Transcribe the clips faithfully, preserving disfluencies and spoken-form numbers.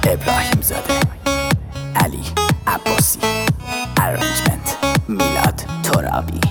ابراهیم زاده، علی عباسی، ارنجمنت میلاد ترابی.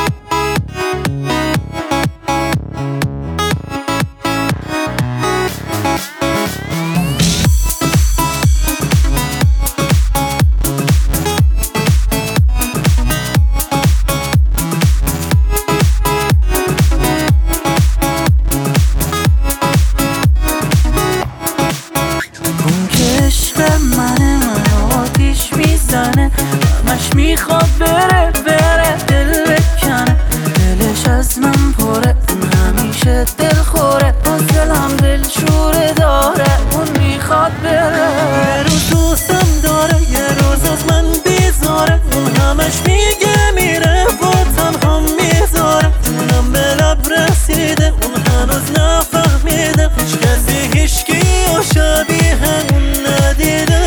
همش میخواد بره بره دل بکنه، دلش از من پره، اون همیشه دل خوره، از دلم دل شوره داره، اون میخواد بره. یه روز دوستم داره، یه روز از من بیزاره، اون همش میگه میره و تنها میذاره، جونم به لب رسیده، اون هنوز نفهمیده، هیچ کسی هیچکی و شبیه اون ندیده.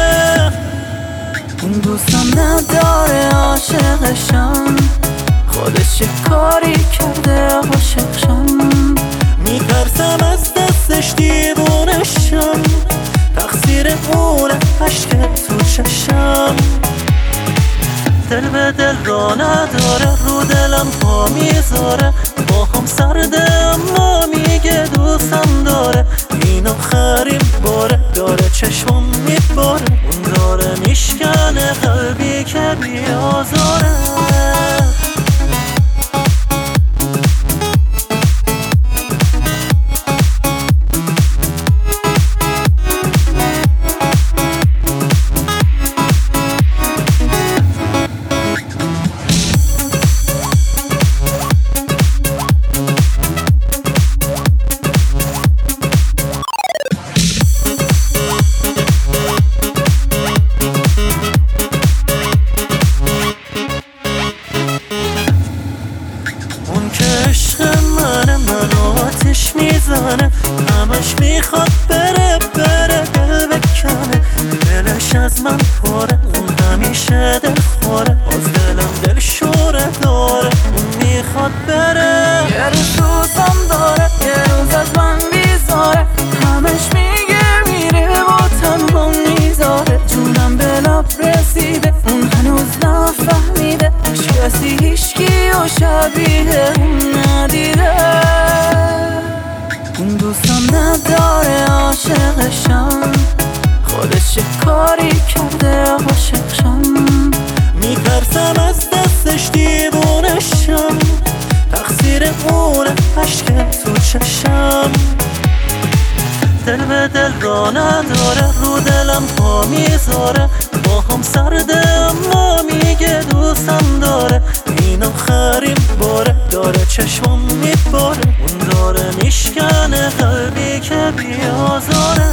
اون دوستم نداره عاشقشم، خودش چه کاری کرده عاشقشم، میترسم از دستش دیوونشم، تقصیر اونه عشق تو چشم. دل به دل را نداره، رو دلم پا میذاره، با هم سرده اما میگه دوستم داره، این آخرین باره داره چشمم میباره، اون داره میشکنه قلبی که بیازاره. عشق منه، منو آتش میزنه، همش میخواد بره بره دل بکنه، دلش از من پره، اون همیشه دل خوره، از دلم دل شوره داره، اون میخواد بره. یه روز دوستم داره، یه روز از من بیزاره، همش میگه میره و تنها میذاره، جونم به لب رسیده، اون هنوز نفهمیده، هیچ کسی هیچکی و شبیه اون ندیده. اون دوستم نداره عاشقشم، خودش چه کاری کرده عاشقشم، میترسم از دستش دیوونشم، تقصیر اونه عشق تو چشم. دل به دل را نداره، رو دلم پا میذاره، با هم سرده اما میگه دوستم داره، این آخرین باره داره چشمم میباره، اون داره میشکنه قلبی که بیازاره.